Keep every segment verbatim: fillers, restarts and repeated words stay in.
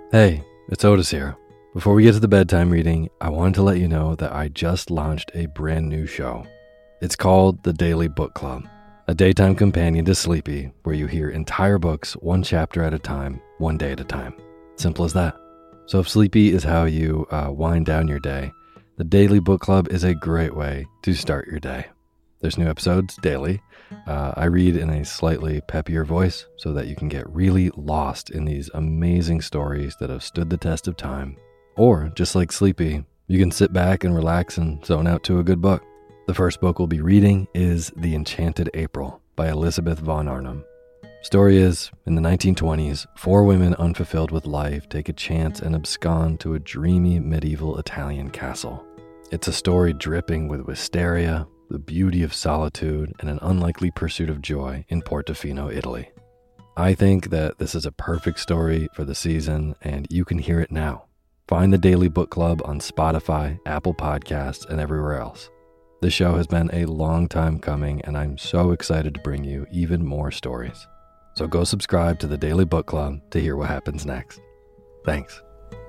Hey, it's Otis here. Before we get to the bedtime reading, I wanted to let you know that I just launched a brand new show. It's called The Daily Book Club, a daytime companion to Sleepy, where you hear entire books one chapter at a time, one day at a time. Simple as that. So if Sleepy is how you uh, wind down your day, The Daily Book Club is a great way to start your day. There's new episodes daily. Uh, I read in a slightly peppier voice so that you can get really lost in these amazing stories that have stood the test of time. Or, just like Sleepy, you can sit back and relax and zone out to a good book. The first book we'll be reading is The Enchanted April by Elizabeth von Arnim. Story is, in the nineteen twenties, four women unfulfilled with life take a chance and abscond to a dreamy medieval Italian castle. It's a story dripping with wisteria, the beauty of solitude, and an unlikely pursuit of joy in Portofino, Italy. I think that this is a perfect story for the season, and you can hear it now. Find the Daily Book Club on Spotify, Apple Podcasts, and everywhere else. This show has been a long time coming, and I'm so excited to bring you even more stories. So go subscribe to the Daily Book Club to hear what happens next. Thanks.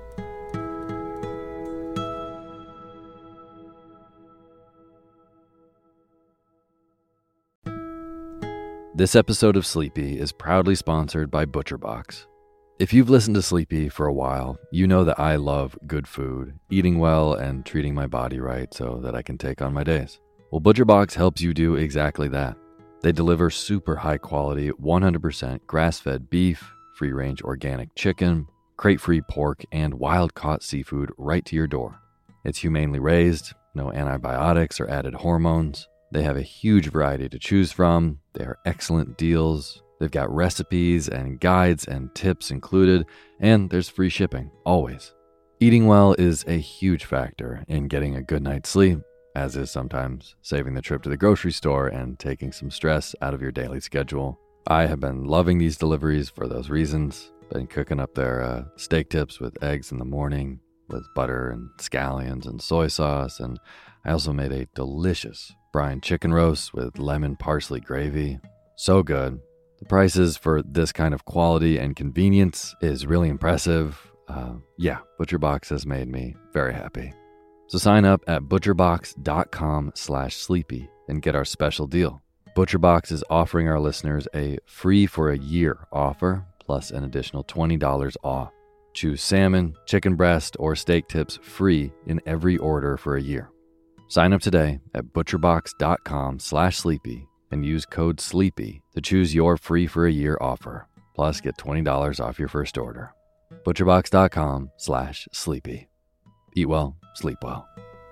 This episode of Sleepy is proudly sponsored by ButcherBox. If you've listened to Sleepy for a while, you know that I love good food, eating well, and treating my body right so that I can take on my days. Well, ButcherBox helps you do exactly that. They deliver super high quality, one hundred percent grass-fed beef, free-range organic chicken, crate-free pork, and wild-caught seafood right to your door. It's humanely raised, no antibiotics or added hormones. They have a huge variety to choose from. They are excellent deals. They've got recipes and guides and tips included, and there's free shipping, always. Eating well is a huge factor in getting a good night's sleep, as is sometimes saving the trip to the grocery store and taking some stress out of your daily schedule. I have been loving these deliveries for those reasons. Been cooking up their uh, steak tips with eggs in the morning, with butter and scallions and soy sauce, and I also made a delicious brine chicken roast with lemon parsley gravy. So good. The prices for this kind of quality and convenience is really impressive. Uh, yeah, ButcherBox has made me very happy. So sign up at butcherbox.com slash sleepy and get our special deal. ButcherBox is offering our listeners a free for a year offer, plus an additional twenty dollars off. Choose salmon, chicken breast, or steak tips free in every order for a year. Sign up today at butcherbox.com slash sleepy and use code SLEEPY to choose your free for a year offer. Plus, get twenty dollars off your first order. butcherbox.com slash sleepy. Eat well, sleep well.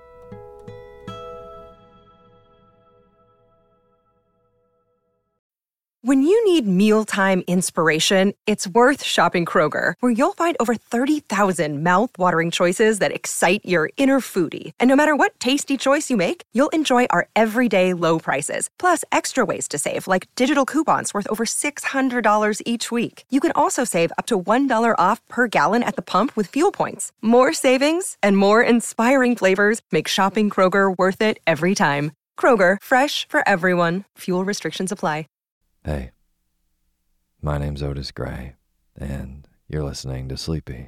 When you need mealtime inspiration, it's worth shopping Kroger, where you'll find over thirty thousand mouth-watering choices that excite your inner foodie. And no matter what tasty choice you make, you'll enjoy our everyday low prices, plus extra ways to save, like digital coupons worth over six hundred dollars each week. You can also save up to one dollar off per gallon at the pump with fuel points. More savings and more inspiring flavors make shopping Kroger worth it every time. Kroger, fresh for everyone. Fuel restrictions apply. Hey, my name's Otis Gray, and you're listening to Sleepy.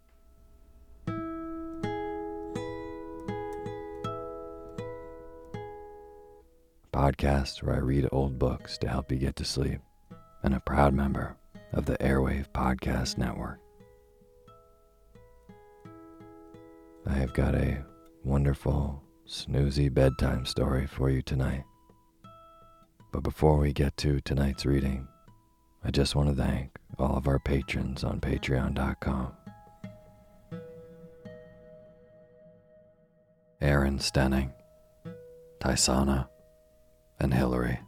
A podcast where I read old books to help you get to sleep, and a proud member of the Airwave Podcast Network. I have got a wonderful, snoozy bedtime story for you tonight. But before we get to tonight's reading, I just want to thank all of our patrons on patreon dot com. Aaron Stenning, Tysana, and Hillary.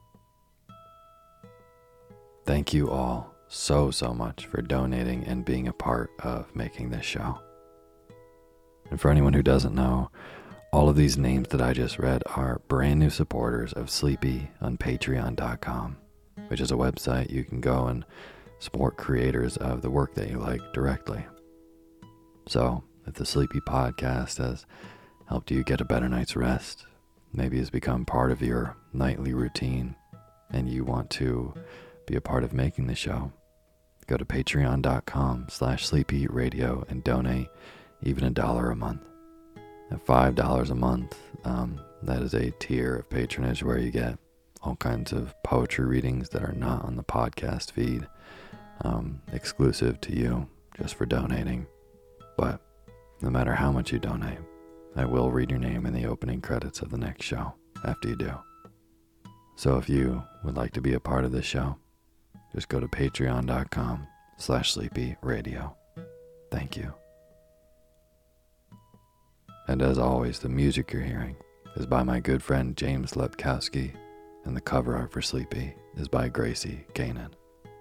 Thank you all so, so much for donating and being a part of making this show. And for anyone who doesn't know, all of these names that I just read are brand new supporters of Sleepy on patreon dot com, which is a website you can go and support creators of the work that you like directly. So, if the Sleepy podcast has helped you get a better night's rest, maybe has become part of your nightly routine, and you want to be a part of making the show, Go to patreon.com slash sleepyradio and donate even a dollar a month. At five dollars a month, um, that is a tier of patronage where you get all kinds of poetry readings that are not on the podcast feed, um, exclusive to you just for donating. But no matter how much you donate, I will read your name in the opening credits of the next show after you do. So if you would like to be a part of this show, just go to patreon.com slash sleepyradio. Thank you. And as always, the music you're hearing is by my good friend James Lepkowski, and the cover art for Sleepy is by Gracie Kanan.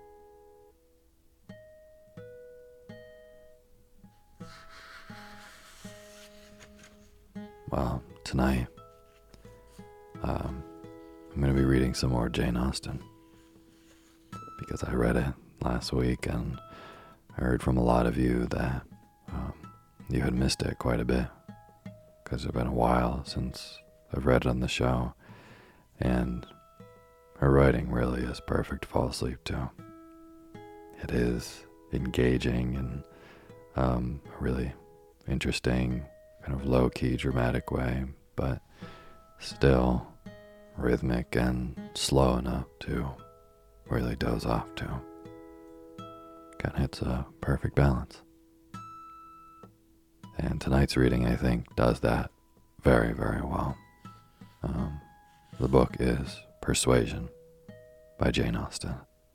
Well, tonight, um, I'm going to be reading some more Jane Austen, because I read it last week and I heard from a lot of you that um, you had missed it quite a bit, because it's been a while since I've read it on the show, and her writing really is perfect to fall asleep to. It is engaging and um, a really interesting, kind of low-key, dramatic way, but still rhythmic and slow enough to really doze off to. Kind of hits a perfect balance. And tonight's reading, I think, does that very, very well. Um, the book is Persuasion by Jane Austen.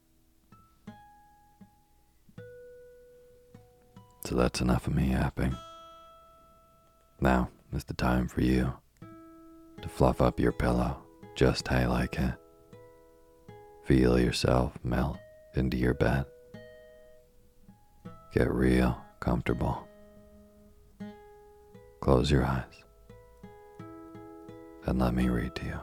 So that's enough of me yapping. Now is the time for you to fluff up your pillow just how you like it. Feel yourself melt into your bed. Get real comfortable. Close your eyes and let me read to you.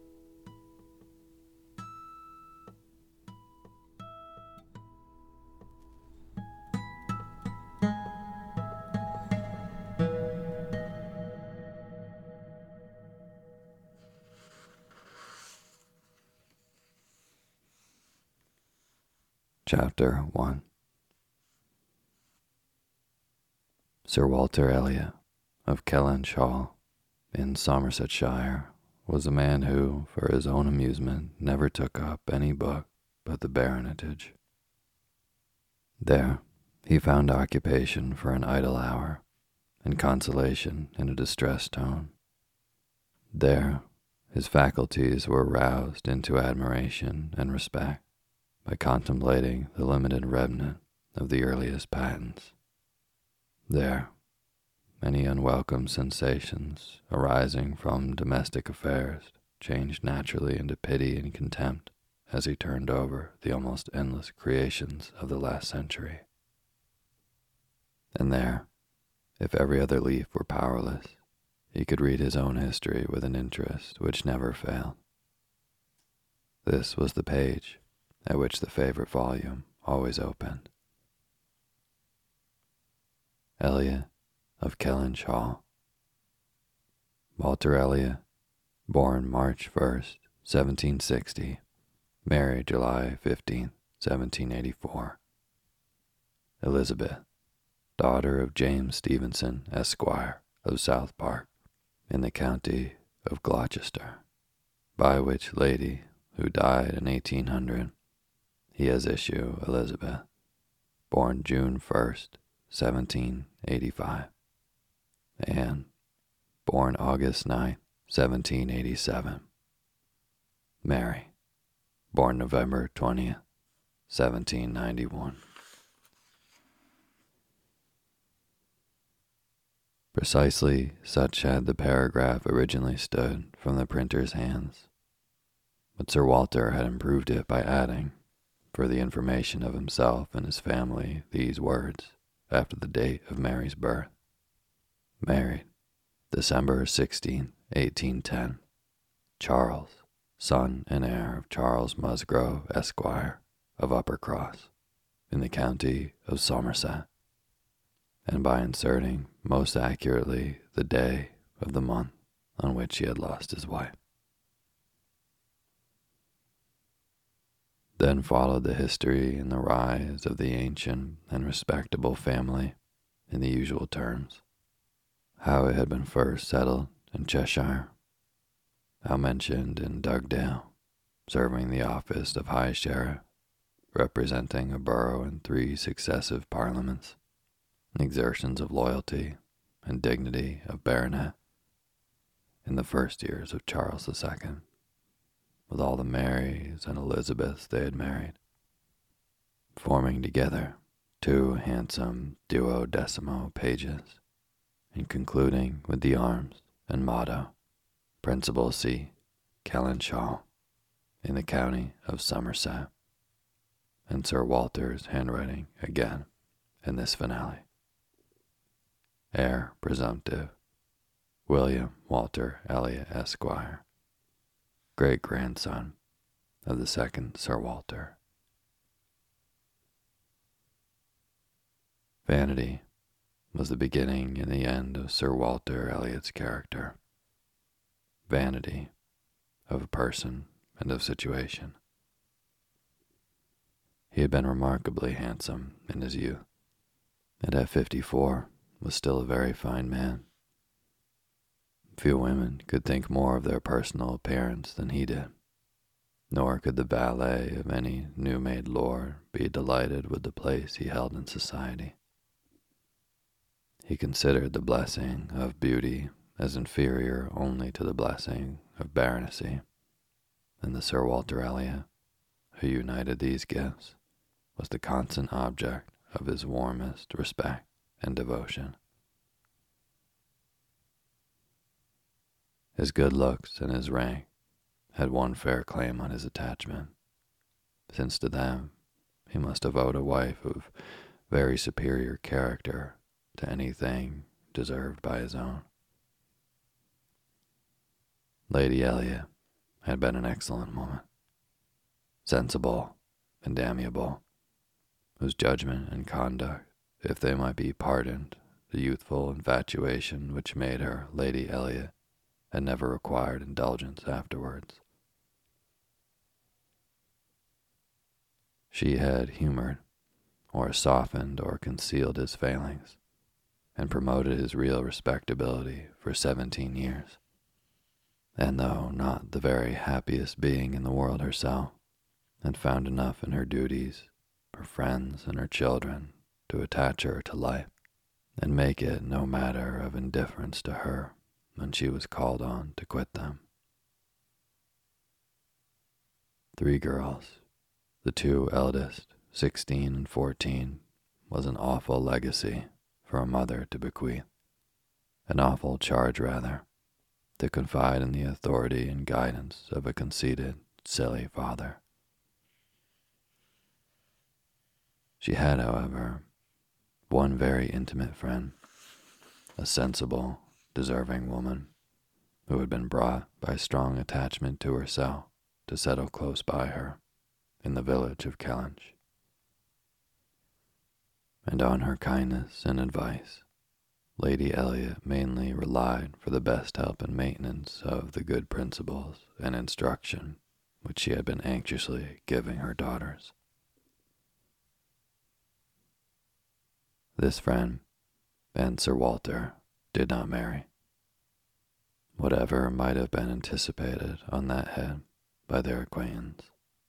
Chapter one. Sir Walter Elliot of Kellynch Hall in Somersetshire was a man who, for his own amusement, never took up any book but the Baronetage. There he found occupation for an idle hour and consolation in a distressed tone. There his faculties were roused into admiration and respect by contemplating the limited remnant of the earliest patents. There, many unwelcome sensations arising from domestic affairs changed naturally into pity and contempt as he turned over the almost endless creations of the last century. And there, if every other leaf were powerless, he could read his own history with an interest which never failed. This was the page at which the favorite volume always opened. Elliot of Kellynch Hall. Walter Elliot, born March first, seventeen sixty, married July fifteenth, seventeen eighty-four. Elizabeth, daughter of James Stevenson, Esquire, of South Park, in the county of Gloucester, by which lady, who died in eighteen hundred, he has issue Elizabeth, born June first, seventeen eighty-five, and born August ninth, seventeen eighty-seven. Mary, born November twentieth, seventeen ninety-one. Precisely such had the paragraph originally stood from the printer's hands, but Sir Walter had improved it by adding, for the information of himself and his family, these words, after the date of Mary's birth. Married, December sixteenth, eighteen ten, Charles, son and heir of Charles Musgrove, Esquire, of Uppercross, in the county of Somerset, and by inserting most accurately the day of the month on which he had lost his wife. Then followed the history and the rise of the ancient and respectable family in the usual terms. How it had been first settled in Cheshire, how mentioned in Dugdale, serving the office of High Sheriff, representing a borough in three successive parliaments, exertions of loyalty and dignity of baronet in the first years of Charles the Second, with all the Marys and Elizabeths they had married, forming together two handsome duodecimo pages, and concluding with the arms and motto, Principal C. Kellynch Hall, in the county of Somerset, and Sir Walter's handwriting again in this finale. Heir presumptive, William Walter Elliot, Esquire, great-grandson of the second Sir Walter. Vanity was the beginning and the end of Sir Walter Elliot's character. Vanity of a person and of situation. He had been remarkably handsome in his youth, and at fifty-four was still a very fine man. Few women could think more of their personal appearance than he did, nor could the valet of any new-made lord be delighted with the place he held in society. He considered the blessing of beauty as inferior only to the blessing of baronetcy, and the Sir Walter Elliot, who united these gifts, was the constant object of his warmest respect and devotion. His good looks and his rank had one fair claim on his attachment, since to them he must devote a wife of very superior character to anything deserved by his own. Lady Elliot had been an excellent woman, sensible and amiable, whose judgment and conduct, if they might be pardoned the youthful infatuation which made her Lady Elliot, had never required indulgence afterwards. She had humored, or softened or concealed his failings, and promoted his real respectability for seventeen years. And though not the very happiest being in the world herself, had found enough in her duties, her friends, and her children to attach her to life, and make it no matter of indifference to her when she was called on to quit them. Three girls, the two eldest, sixteen and fourteen, was an awful legacy for a mother to bequeath, an awful charge rather, to confide in the authority and guidance of a conceited, silly father. She had, however, one very intimate friend, a sensible, deserving woman, who had been brought by strong attachment to herself to settle close by her in the village of Kellynch. And on her kindness and advice, Lady Elliot mainly relied for the best help and maintenance of the good principles and instruction which she had been anxiously giving her daughters. This friend and Sir Walter did not marry, whatever might have been anticipated on that head by their acquaintance.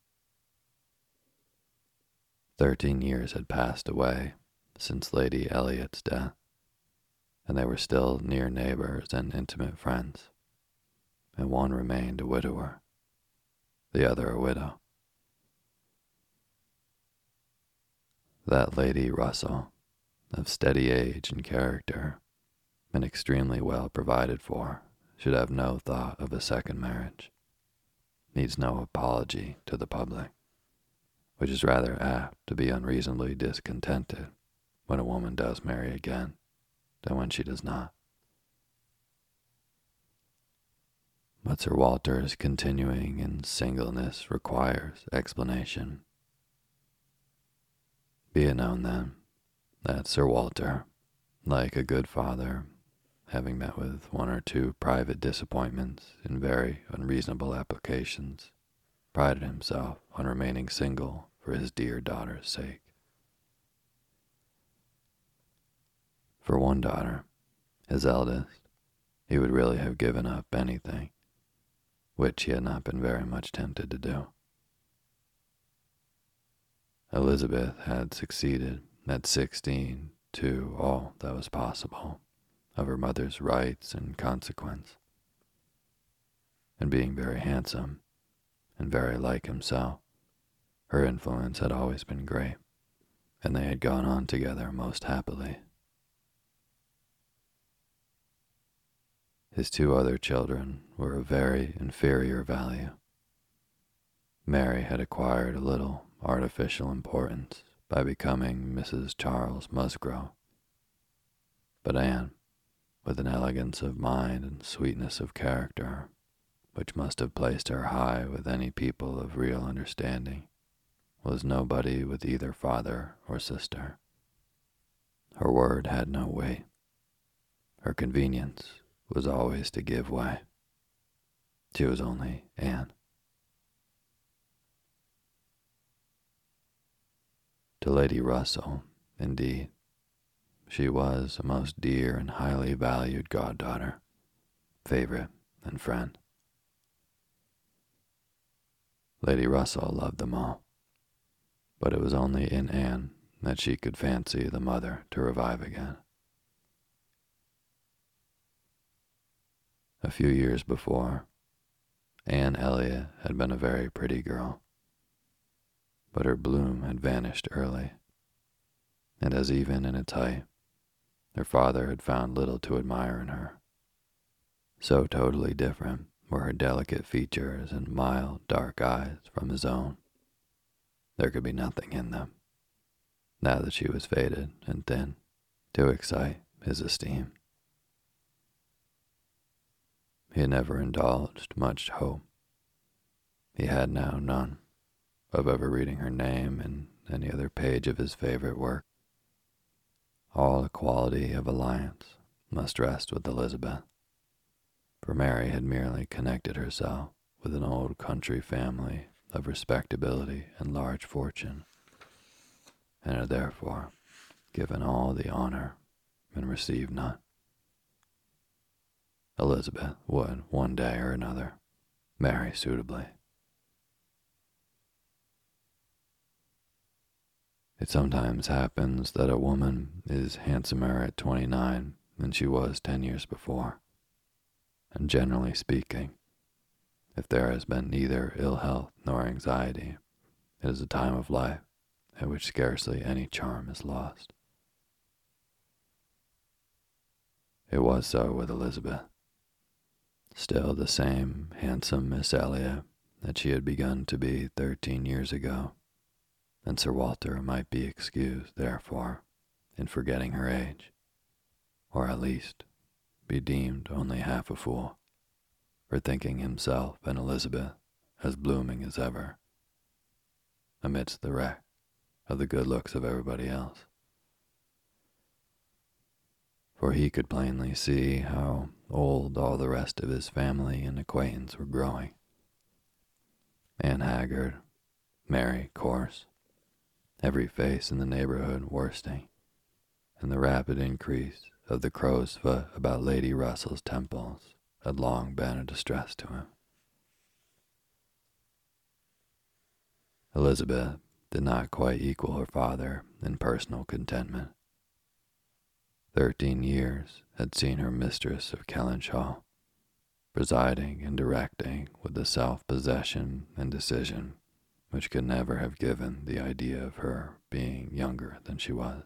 Thirteen years had passed away since Lady Elliot's death, and they were still near neighbors and intimate friends, and one remained a widower, the other a widow. That Lady Russell, of steady age and character, and extremely well provided for, should have no thought of a second marriage, needs no apology to the public, which is rather apt to be unreasonably discontented when a woman does marry again than when she does not. But Sir Walter's continuing in singleness requires explanation. Be it known, then, that Sir Walter, like a good father, having met with one or two private disappointments in very unreasonable applications, prided himself on remaining single for his dear daughter's sake. For one daughter, his eldest, he would really have given up anything, which he had not been very much tempted to do. Elizabeth had succeeded at sixteen to all that was possible of her mother's rights and consequence, and being very handsome and very like himself, her influence had always been great, and they had gone on together most happily. His two other children were of very inferior value. Mary had acquired a little artificial importance by becoming Missus Charles Musgrove, but Anne, with an elegance of mind and sweetness of character, which must have placed her high with any people of real understanding, was nobody with either father or sister. Her word had no weight. Her convenience was always to give way. She was only Anne. To Lady Russell, indeed, she was a most dear and highly valued goddaughter, favorite and friend. Lady Russell loved them all, but it was only in Anne that she could fancy the mother to revive again. A few years before, Anne Elliot had been a very pretty girl, but her bloom had vanished early, and as even in its height, her father had found little to admire in her. So totally different were her delicate features and mild, dark eyes from his own. There could be nothing in them, now that she was faded and thin, to excite his esteem. He had never indulged much hope. He had now none of ever reading her name in any other page of his favorite work. All equality of alliance must rest with Elizabeth, for Mary had merely connected herself with an old country family of respectability and large fortune, and had therefore given all the honor and received none. Elizabeth would, one day or another, marry suitably. It sometimes happens that a woman is handsomer at twenty-nine than she was ten years before, and generally speaking, if there has been neither ill health nor anxiety, it is a time of life at which scarcely any charm is lost. It was so with Elizabeth. Still the same handsome Miss Elliot that she had begun to be thirteen years ago, and Sir Walter might be excused, therefore, in forgetting her age, or at least be deemed only half a fool, for thinking himself and Elizabeth as blooming as ever, amidst the wreck of the good looks of everybody else. For he could plainly see how old all the rest of his family and acquaintance were growing. Anne haggard, Mary coarse, every face in the neighborhood worsting, and the rapid increase of the crow's foot about Lady Russell's temples had long been a distress to him. Elizabeth did not quite equal her father in personal contentment. Thirteen years had seen her mistress of Kellynch, presiding and directing with the self-possession and decision which could never have given the idea of her being younger than she was.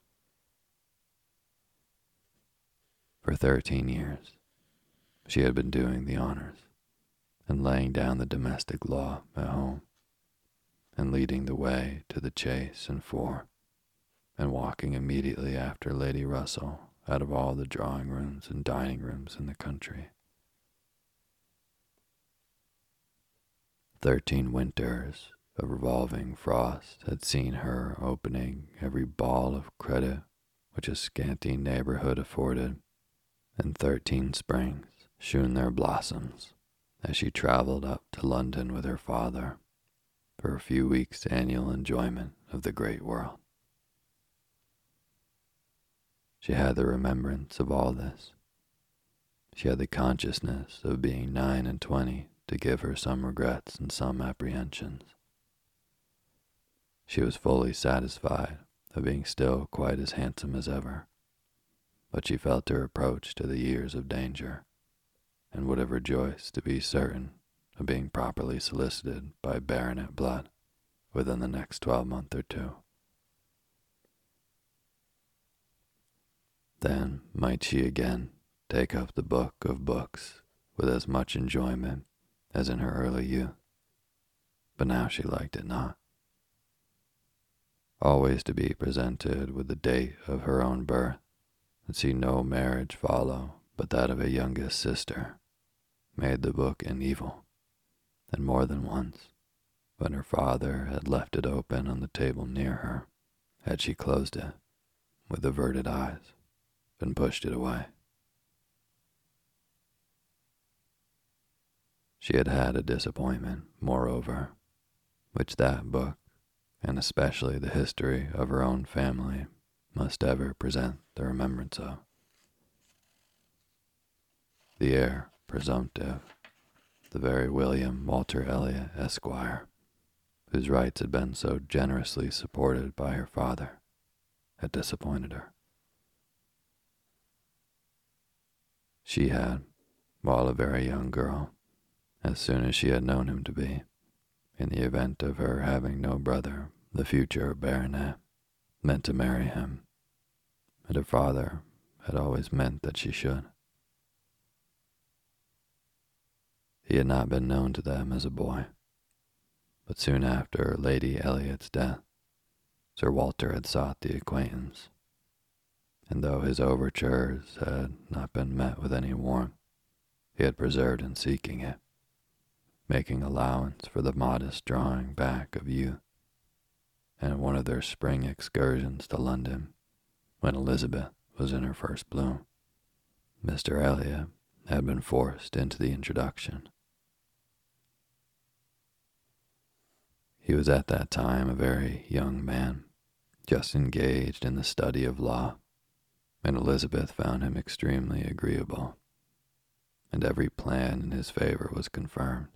For thirteen years, she had been doing the honors and laying down the domestic law at home, and leading the way to the chase and fore, and walking immediately after Lady Russell out of all the drawing rooms and dining rooms in the country. Thirteen winters of revolving frost had seen her opening every ball of credit which a scanty neighborhood afforded, and thirteen springs shewn their blossoms as she traveled up to London with her father for a few weeks' annual enjoyment of the great world. She had the remembrance of all this. She had the consciousness of being nine and twenty to give her some regrets and some apprehensions. She was fully satisfied of being still quite as handsome as ever, but she felt her approach to the years of danger, and would have rejoiced to be certain of being properly solicited by baronet blood within the next twelvemonth or two. Then might she again take up the book of books with as much enjoyment as in her early youth, but now she liked it not. Always to be presented with the date of her own birth, and see no marriage follow but that of a youngest sister, made the book an evil, and more than once, when her father had left it open on the table near her, had she closed it with averted eyes and pushed it away. She had had a disappointment, moreover, which that book, and especially the history of her own family, must ever present the remembrance of. The heir presumptive, the very William Walter Elliot, Esquire, whose rights had been so generously supported by her father, had disappointed her. She had, while a very young girl, as soon as she had known him to be, in the event of her having no brother, the future baronet, meant to marry him, and her father had always meant that she should. He had not been known to them as a boy, but soon after Lady Elliot's death, Sir Walter had sought the acquaintance, and though his overtures had not been met with any warmth, he had persevered in seeking it, making allowance for the modest drawing back of youth, and in one of their spring excursions to London, when Elizabeth was in her first bloom, Mister Elliot had been forced into the introduction. He was at that time a very young man, just engaged in the study of law, and Elizabeth found him extremely agreeable, and every plan in his favor was confirmed.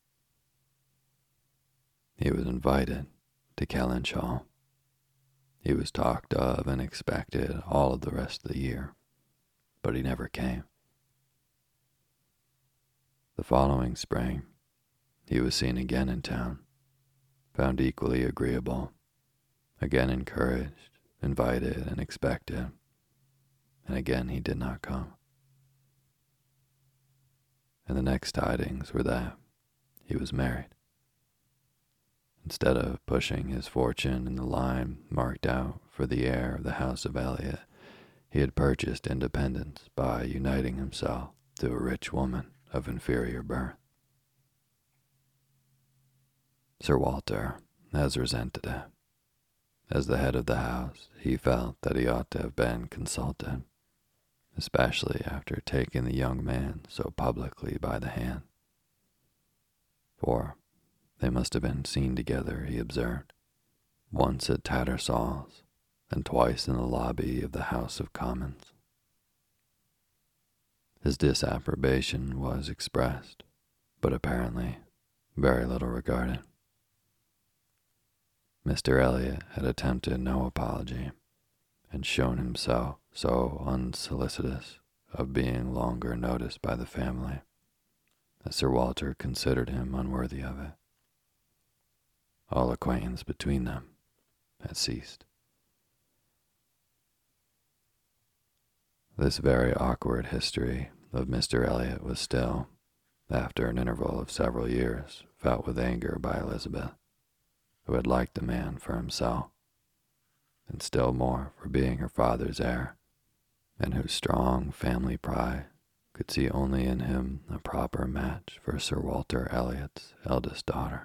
He was invited to Kellynch Hall. He was talked of and expected all of the rest of the year, but he never came. The following spring, he was seen again in town, found equally agreeable, again encouraged, invited, and expected, and again he did not come. And the next tidings were that he was married. Instead of pushing his fortune in the line marked out for the heir of the House of Elliot, he had purchased independence by uniting himself to a rich woman of inferior birth. Sir Walter has resented it. As the head of the house, he felt that he ought to have been consulted, especially after taking the young man so publicly by the hand. For they must have been seen together, he observed, once at Tattersall's and twice in the lobby of the House of Commons. His disapprobation was expressed, but apparently very little regarded. Mister Elliot had attempted no apology, and shown himself so unsolicitous of being longer noticed by the family that Sir Walter considered him unworthy of it. All acquaintance between them had ceased. This very awkward history of Mister Elliot was still, after an interval of several years, felt with anger by Elizabeth, who had liked the man for himself, and still more for being her father's heir, and whose strong family pride could see only in him a proper match for Sir Walter Elliot's eldest daughter.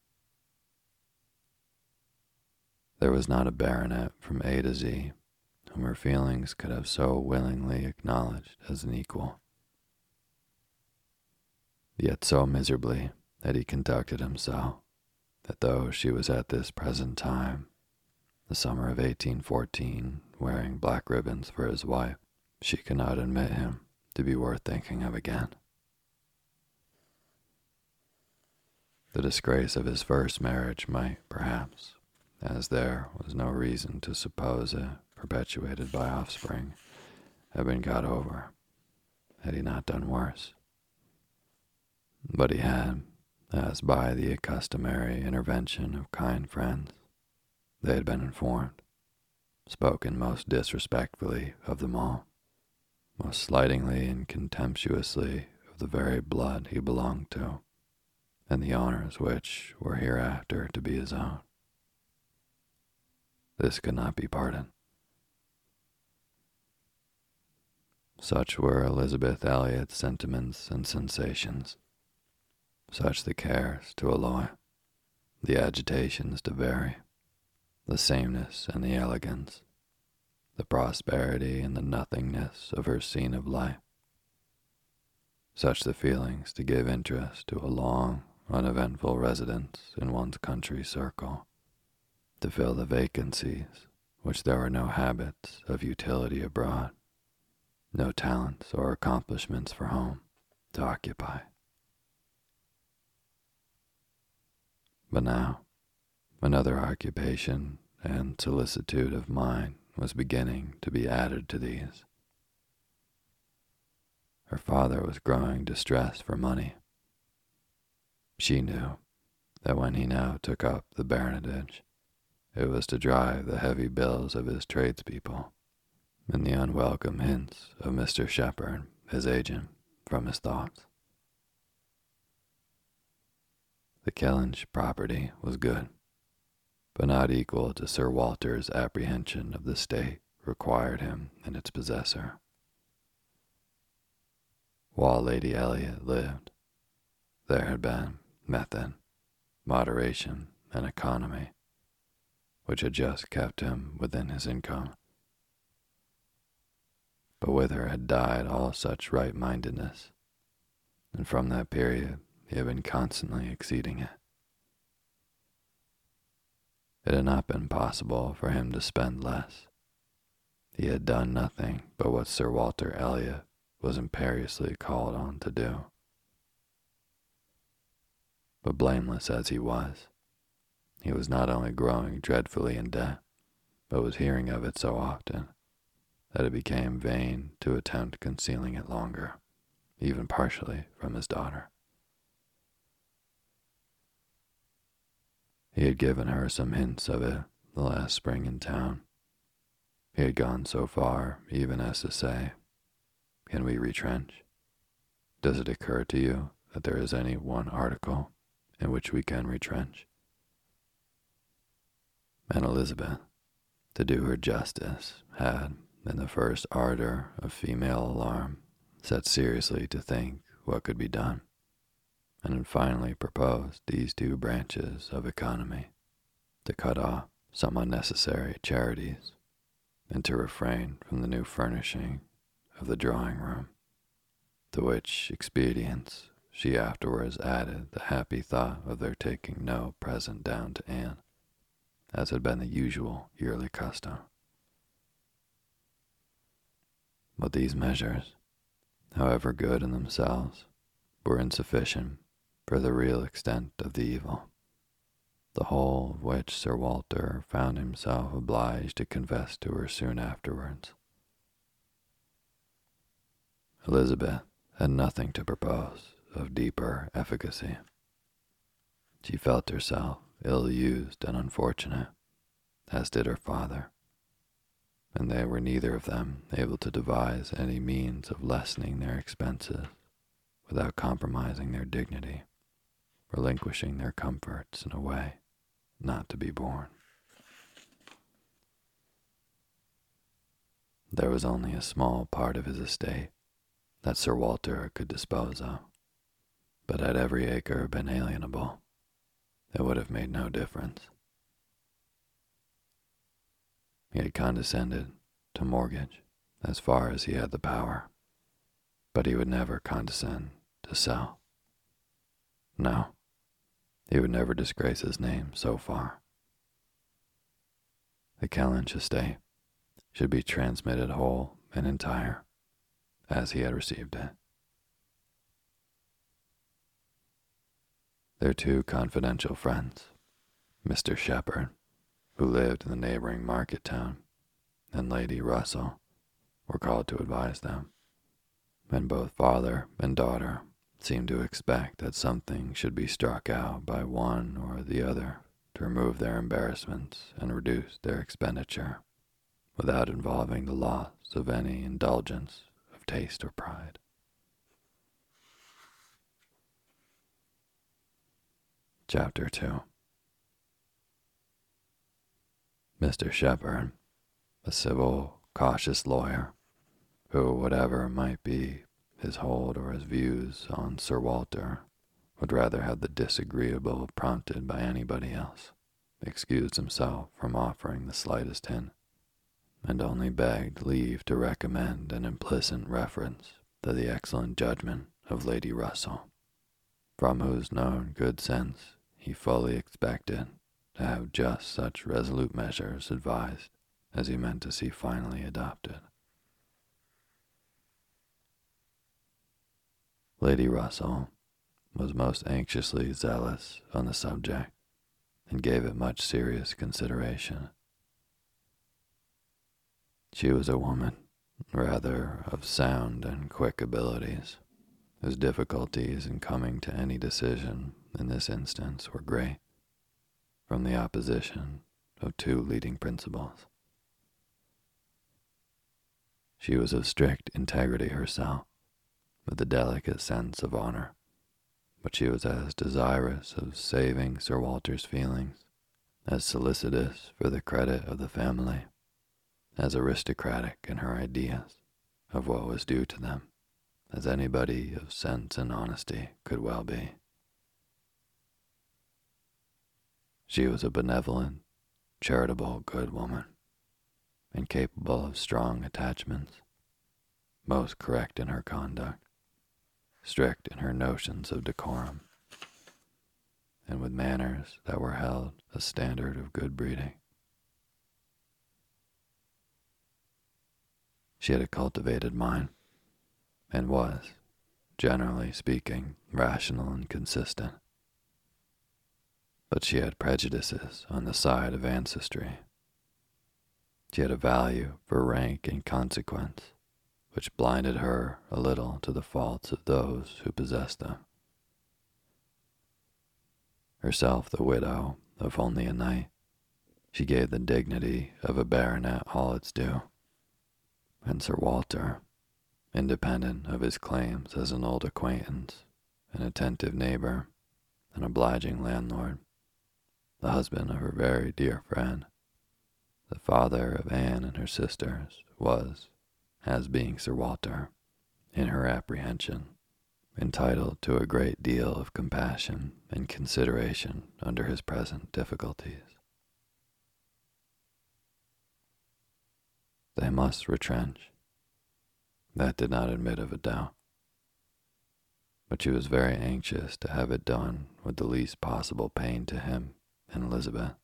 There was not a baronet from A to Z whom her feelings could have so willingly acknowledged as an equal. Yet so miserably had he conducted himself that though she was at this present time, the summer of eighteen fourteen, wearing black ribbons for his wife, she could not admit him to be worth thinking of again. The disgrace of his first marriage might, perhaps, as there was no reason to suppose it perpetuated by offspring, have been got over, had he not done worse. But he had, as by the customary intervention of kind friends, they had been informed, spoken most disrespectfully of them all, most slightingly and contemptuously of the very blood he belonged to, and the honors which were hereafter to be his own. This could not be pardoned. Such were Elizabeth Elliot's sentiments and sensations, such the cares to alloy, the agitations to vary, the sameness and the elegance, the prosperity and the nothingness of her scene of life, such the feelings to give interest to a long, uneventful residence in one's country circle, to fill the vacancies which there were no habits of utility abroad, no talents or accomplishments for home to occupy. But now, another occupation and solicitude of mind was beginning to be added to these. Her father was growing distressed for money. She knew that when he now took up the baronetage, it was to drive the heavy bills of his tradespeople and the unwelcome hints of Mister Shepherd, his agent, from his thoughts. The Kellynch property was good, but not equal to Sir Walter's apprehension of the state required him in its possessor. While Lady Elliot lived, there had been method, moderation, and economy, which had just kept him within his income. But with her had died all such right-mindedness, and from that period he had been constantly exceeding it. It had not been possible for him to spend less. He had done nothing but what Sir Walter Elliot was imperiously called on to do. But blameless as he was, he was not only growing dreadfully in debt, but was hearing of it so often that it became vain to attempt concealing it longer, even partially from his daughter. He had given her some hints of it the last spring in town. He had gone so far even as to say, "Can we retrench? Does it occur to you that there is any one article in which we can retrench?" And Elizabeth, to do her justice, had, in the first ardor of female alarm, set seriously to think what could be done, and had finally proposed these two branches of economy, to cut off some unnecessary charities, and to refrain from the new furnishing of the drawing-room, to which expedients she afterwards added the happy thought of their taking no present down to Anne, as had been the usual yearly custom. But these measures, however good in themselves, were insufficient for the real extent of the evil, the whole of which Sir Walter found himself obliged to confess to her soon afterwards. Elizabeth had nothing to propose of deeper efficacy. She felt herself ill-used and unfortunate, as did her father, and they were neither of them able to devise any means of lessening their expenses without compromising their dignity, relinquishing their comforts in a way not to be borne. There was only a small part of his estate that Sir Walter could dispose of, but had every acre been alienable, it would have made no difference. He had condescended to mortgage as far as he had the power, but he would never condescend to sell. No, He would never disgrace his name so far. The Kellynch estate should be transmitted whole and entire, as he had received it. Their two confidential friends, Mister Shepherd, who lived in the neighboring market town, and Lady Russell, were called to advise them, and both father and daughter seemed to expect that something should be struck out by one or the other to remove their embarrassments and reduce their expenditure without involving the loss of any indulgence of taste or pride. Chapter two. Mister Shepherd, a civil, cautious lawyer, who, whatever might be his hold or his views on Sir Walter, would rather have the disagreeable prompted by anybody else, excused himself from offering the slightest hint, and only begged leave to recommend an implicit reference to the excellent judgment of Lady Russell, from whose known good sense he fully expected to have just such resolute measures advised as he meant to see finally adopted. Lady Russell was most anxiously zealous on the subject and gave it much serious consideration. She was a woman rather of sound and quick abilities, whose difficulties in coming to any decision in this instance were great, from the opposition of two leading principles. She was of strict integrity herself, with a delicate sense of honor, but she was as desirous of saving Sir Walter's feelings, as solicitous for the credit of the family, as aristocratic in her ideas of what was due to them, as anybody of sense and honesty could well be. She was a benevolent, charitable, good woman, and capable of strong attachments, most correct in her conduct, strict in her notions of decorum, and with manners that were held a standard of good breeding. She had a cultivated mind, and was, generally speaking, rational and consistent. But she had prejudices on the side of ancestry. She had a value for rank and consequence, which blinded her a little to the faults of those who possessed them. Herself the widow of only a knight, she gave the dignity of a baronet all its due, and Sir Walter, independent of his claims as an old acquaintance, an attentive neighbor, an obliging landlord, the husband of her very dear friend, the father of Anne and her sisters, was, as being Sir Walter, in her apprehension, entitled to a great deal of compassion and consideration under his present difficulties. They must retrench. That did not admit of a doubt. But she was very anxious to have it done with the least possible pain to him and Elizabeth.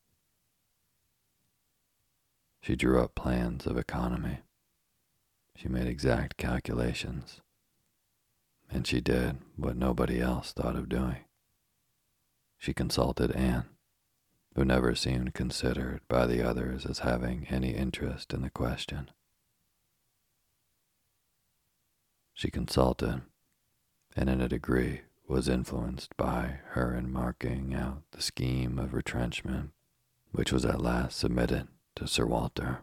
She drew up plans of economy. She made exact calculations, and she did what nobody else thought of doing. She consulted Anne, who never seemed considered by the others as having any interest in the question. She consulted, and in a degree was influenced by her in marking out the scheme of retrenchment which was at last submitted to Sir Walter.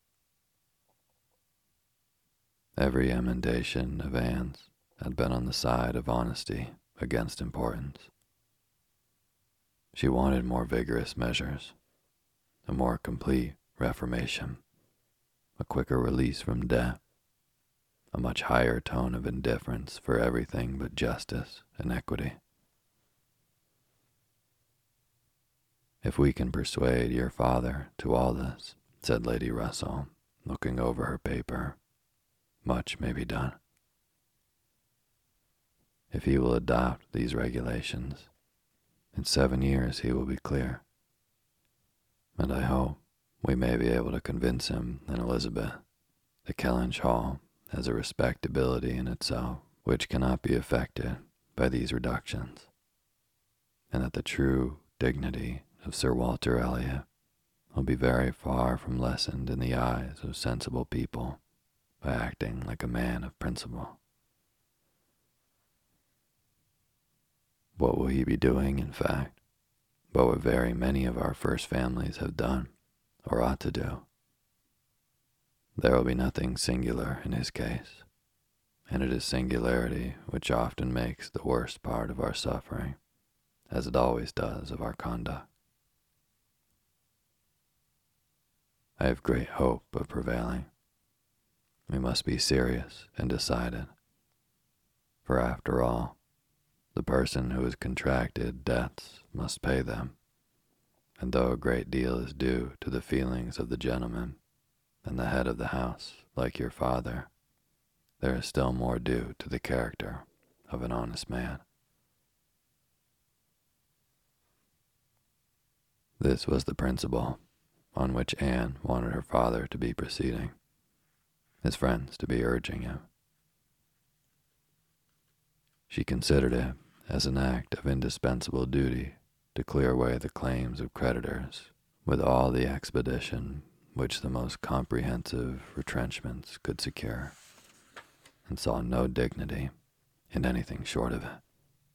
Every emendation of Anne's had been on the side of honesty against importance. She wanted more vigorous measures, a more complete reformation, a quicker release from debt, a much higher tone of indifference for everything but justice and equity. If we can persuade your father to all this, said Lady Russell, looking over her paper, much may be done. If he will adopt these regulations, In seven years he will be clear. And I hope we may be able to convince him and Elizabeth that Kellynch Hall has a respectability in itself which cannot be affected by these reductions, and that the true dignity of Sir Walter Elliot will be very far from lessened in the eyes of sensible people by acting like a man of principle. What will he be doing, in fact, but what very many of our first families have done, or ought to do? There will be nothing singular in his case, and it is singularity which often makes the worst part of our suffering, as it always does of our conduct. I have great hope of prevailing. We must be serious and decided, for after all, the person who has contracted debts must pay them, and though a great deal is due to the feelings of the gentleman and the head of the house, like your father, there is still more due to the character of an honest man. This was the principle on which Anne wanted her father to be proceeding, his friends to be urging him. She considered it as an act of indispensable duty to clear away the claims of creditors with all the expedition which the most comprehensive retrenchments could secure, and saw no dignity in anything short of it.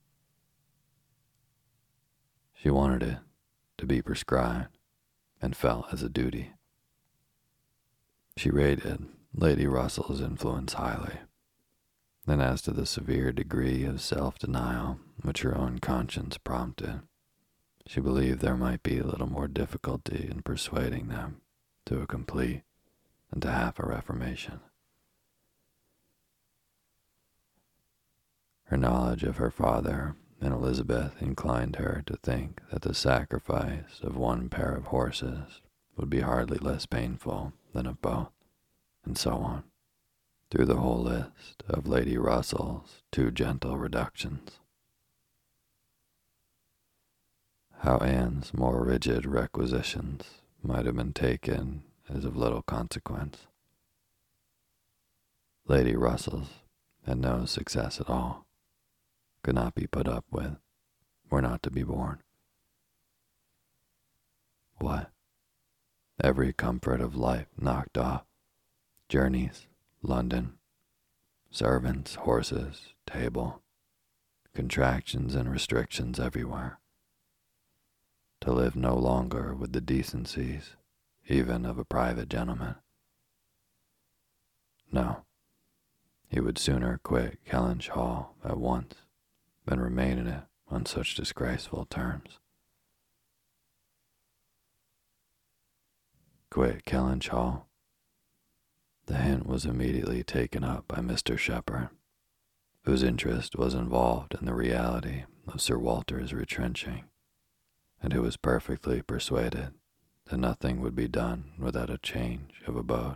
She wanted it to be prescribed and felt as a duty. She rated Lady Russell's influence highly, and as to the severe degree of self-denial which her own conscience prompted, she believed there might be a little more difficulty in persuading them to a complete than to half a reformation. Her knowledge of her father and Elizabeth inclined her to think that the sacrifice of one pair of horses would be hardly less painful than of both, and so on, through the whole list of Lady Russell's too gentle reductions. How Anne's more rigid requisitions might have been taken is of little consequence. Lady Russell's had no success at all, could not be put up with, were not to be borne. What? Every comfort of life knocked off, journeys, London, servants, horses, table, contractions and restrictions everywhere. To live no longer with the decencies, even of a private gentleman. No, he would sooner quit Kellynch Hall at once than remain in it on such disgraceful terms. Quit Kellynch Hall. The hint was immediately taken up by Mister Shepherd, whose interest was involved in the reality of Sir Walter's retrenching, and who was perfectly persuaded that nothing would be done without a change of abode.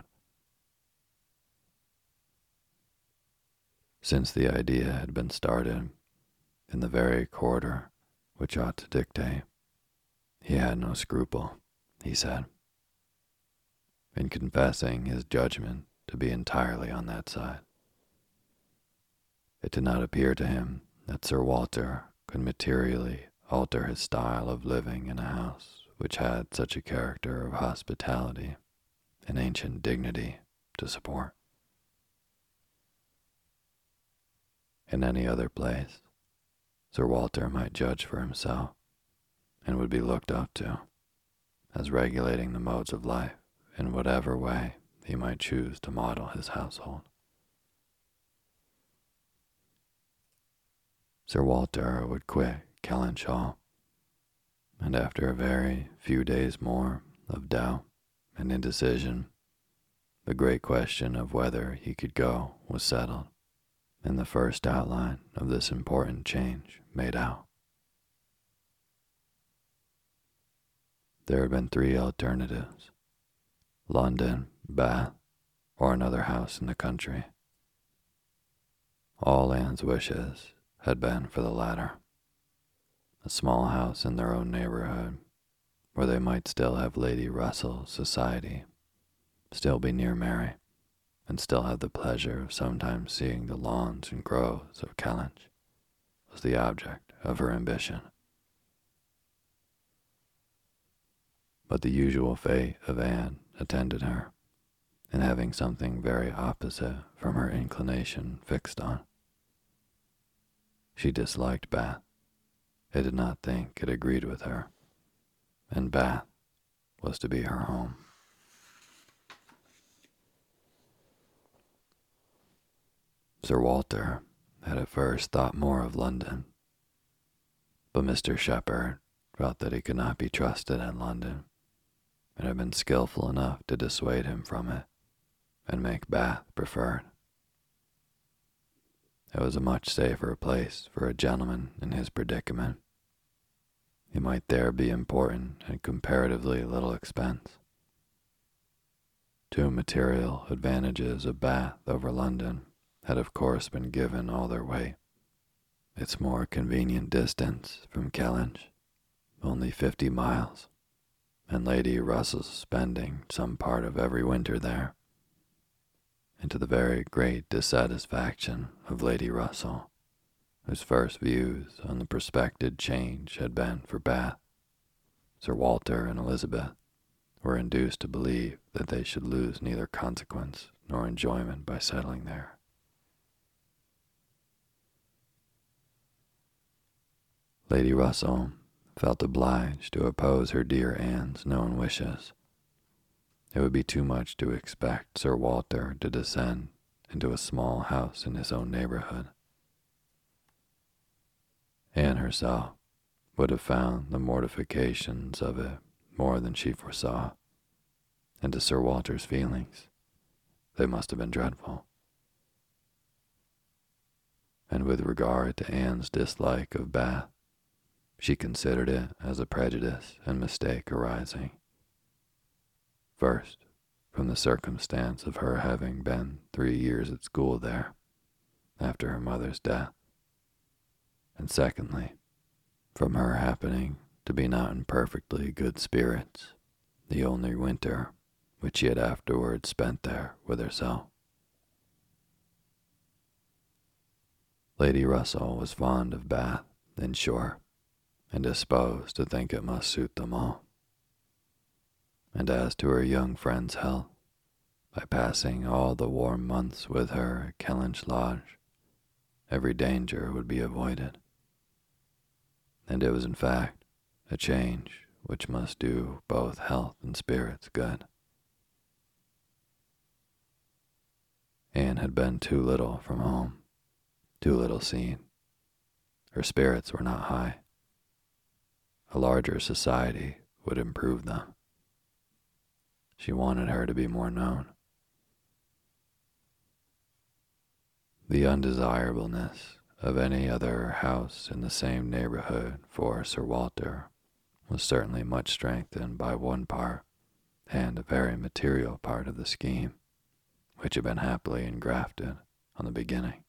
Since the idea had been started, in the very quarter which ought to dictate, he had no scruple, he said, in confessing his judgment to be entirely on that side. It did not appear to him that Sir Walter could materially alter his style of living in a house which had such a character of hospitality and ancient dignity to support. In any other place, Sir Walter might judge for himself, and would be looked up to, as regulating the modes of life in whatever way he might choose to model his household. Sir Walter would quit Kellynch Hall, and after a very few days more of doubt and indecision, the great question of whether he could go was settled, and the first outline of this important change made out. There had been three alternatives: London, Bath, or another house in the country. All Anne's wishes had been for the latter. a small house in their own neighborhood, where they might still have Lady Russell's society, still be near Mary, and still have the pleasure of sometimes seeing the lawns and groves of Kellynch, was the object of her ambition. But the usual fate of Anne attended her, in having something very opposite from her inclination fixed on. She disliked Bath. It did not think it agreed with her, and Bath was to be her home. Sir Walter had at first thought more of London, but Mister Shepherd felt that he could not be trusted in London, and had been skillful enough to dissuade him from it and make Bath preferred. It was a much safer place for a gentleman in his predicament. He might there be important at comparatively little expense. Two material advantages of Bath over London had of course been given all their weight. Its more convenient distance from Kellynch, only fifty miles, and Lady Russell's spending some part of every winter there, and to the very great dissatisfaction of Lady Russell, whose first views on the prospected change had been for Bath, Sir Walter and Elizabeth were induced to believe that they should lose neither consequence nor enjoyment by settling there. Lady Russell felt obliged to oppose her dear Anne's known wishes. It would be too much to expect Sir Walter to descend into a small house in his own neighborhood. Anne herself would have found the mortifications of it more than she foresaw, and to Sir Walter's feelings, they must have been dreadful. And with regard to Anne's dislike of Bath, she considered it as a prejudice and mistake arising, first, from the circumstance of her having been three years at school there, after her mother's death, and secondly, from her happening to be not in perfectly good spirits the only winter which she had afterwards spent there with herself. Lady Russell was fond of Bath, in short, and disposed to think it must suit them all. And as to her young friend's health, by passing all the warm months with her at Kellynch Lodge, every danger would be avoided. And it was in fact a change which must do both health and spirits good. Anne had been too little from home, too little seen. Her spirits were not high. A larger society would improve them. She wanted her to be more known. The undesirableness of any other house in the same neighborhood for Sir Walter was certainly much strengthened by one part, and a very material part of the scheme, which had been happily engrafted on the beginning.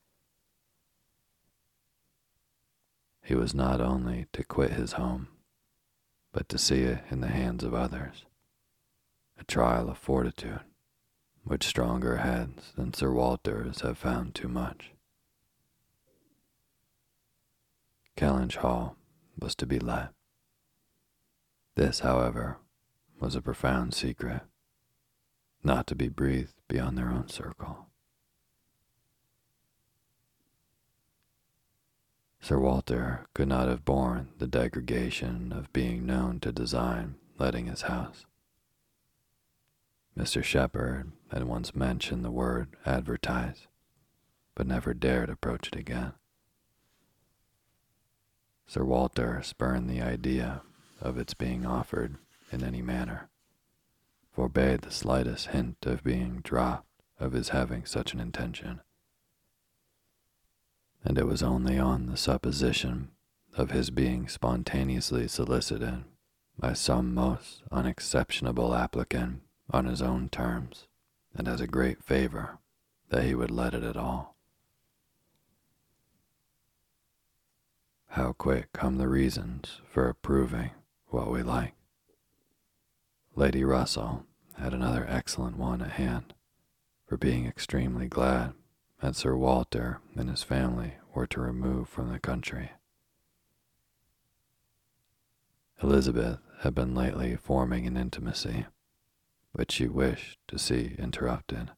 He was not only to quit his home, but to see it in the hands of others, a trial of fortitude, which stronger heads than Sir Walter's have found too much. Kellynch Hall was to be let. This, however, was a profound secret, not to be breathed beyond their own circle. Sir Walter could not have borne the degradation of being known to design letting his house. Mister Shepherd had once mentioned the word advertise, but never dared approach it again. Sir Walter spurned the idea of its being offered in any manner, forbade the slightest hint of being dropped of his having such an intention, and it was only on the supposition of his being spontaneously solicited by some most unexceptionable applicant on his own terms and as a great favor that he would let it at all. how quick come the reasons for approving what we like. Lady Russell had another excellent one at hand, for being extremely glad that Sir Walter and his family were to remove from the country. Elizabeth had been lately forming an intimacy, which she wished to see interrupted.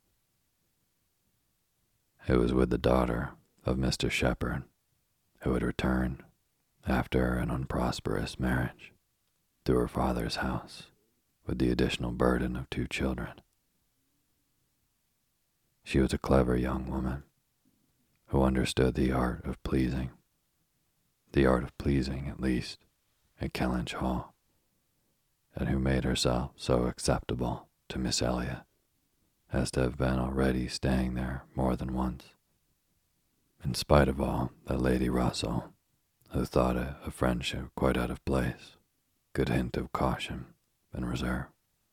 It was with the daughter of Mister Shepherd, who had returned after an unprosperous marriage to her father's house with the additional burden of two children. She was a clever young woman who understood the art of pleasing, the art of pleasing at least at Kellynch Hall, and who made herself so acceptable to Miss Elliot as to have been already staying there more than once, in spite of all that Lady Russell, who thought it a friendship quite out of place, could hint of caution and reserve.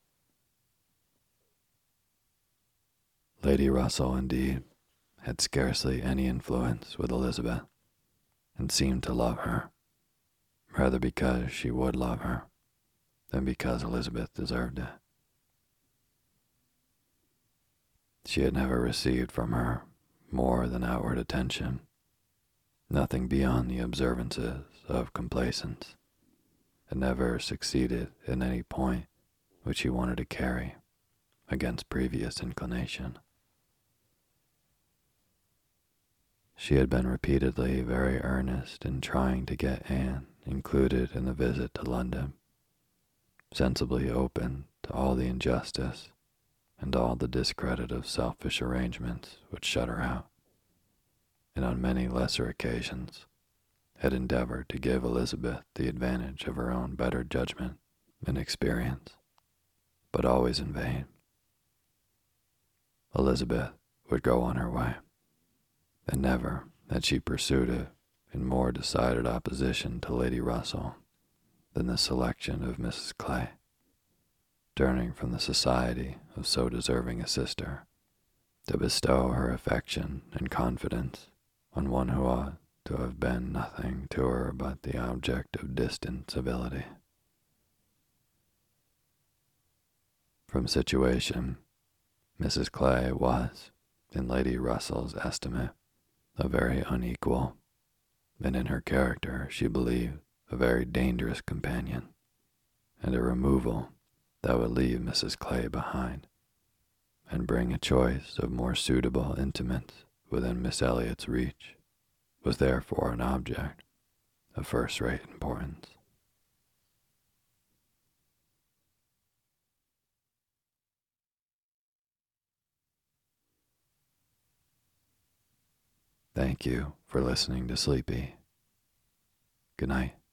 Lady Russell, indeed, had scarcely any influence with Elizabeth, and seemed to love her, rather because she would love her than because Elizabeth deserved it. She had never received from her more than outward attention, nothing beyond the observances of complaisance, and never succeeded in any point which he wanted to carry against previous inclination. She had been repeatedly very earnest in trying to get Anne included in the visit to London, sensibly open to all the injustice and all the discredit of selfish arrangements which shut her out, and on many lesser occasions had endeavored to give Elizabeth the advantage of her own better judgment and experience, but always in vain. Elizabeth would go on her way, and never had she pursued it in more decided opposition to Lady Russell than the selection of Missus Clay, turning from the society of so deserving a sister to bestow her affection and confidence on one who ought to have been nothing to her but the object of distant civility. From situation, Missus Clay was, in Lady Russell's estimate, a very unequal, and in her character, she believed, a very dangerous companion, and a removal that would leave Missus Clay behind, and bring a choice of more suitable intimates within Miss Elliot's reach, was therefore an object of first-rate importance. Thank you for listening to Sleepy. Good night.